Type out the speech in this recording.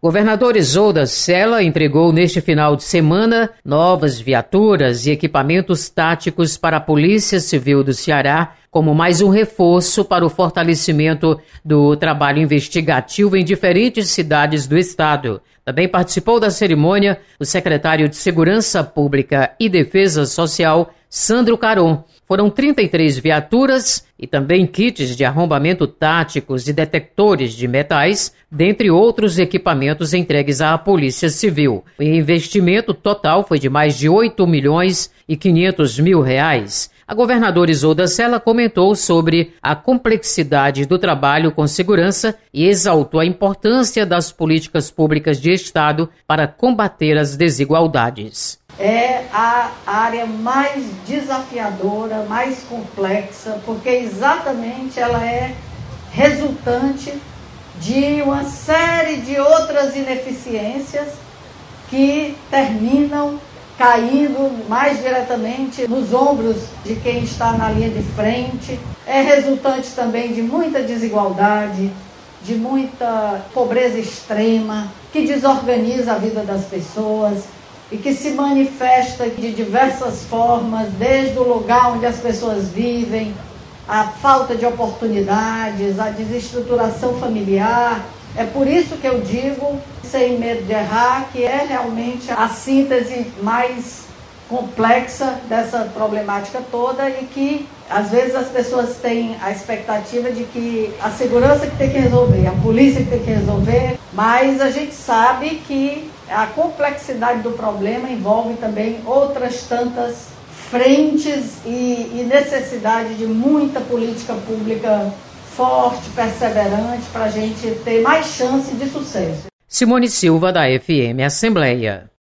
Governador Isolda Sela entregou neste final de semana novas viaturas e equipamentos táticos para a Polícia Civil do Ceará, como mais um reforço para o fortalecimento do trabalho investigativo em diferentes cidades do estado. Também participou da cerimônia o secretário de Segurança Pública e Defesa Social, Sandro Caron. Foram 33 viaturas e também kits de arrombamento táticos e detectores de metais, dentre outros equipamentos entregues à Polícia Civil. O investimento total foi de mais de R$8.500.000. A governadora Isolda Sela comentou sobre a complexidade do trabalho com segurança e exaltou a importância das políticas públicas de Estado para combater as desigualdades. É a área mais desafiadora, mais complexa, porque exatamente ela é resultante de uma série de outras ineficiências que terminam caindo mais diretamente nos ombros de quem está na linha de frente. É resultante também de muita desigualdade, de muita pobreza extrema, que desorganiza a vida das pessoas e que se manifesta de diversas formas, desde o lugar onde as pessoas vivem, a falta de oportunidades, a desestruturação familiar. É por isso que eu digo, sem medo de errar, que é realmente a síntese mais complexa dessa problemática toda e que, às vezes, as pessoas têm a expectativa de que a segurança que tem que resolver, a polícia que tem que resolver, mas a gente sabe que a complexidade do problema envolve também outras tantas frentes e necessidade de muita política pública forte, perseverante, para a gente ter mais chance de sucesso. Simone Silva, da FM Assembleia.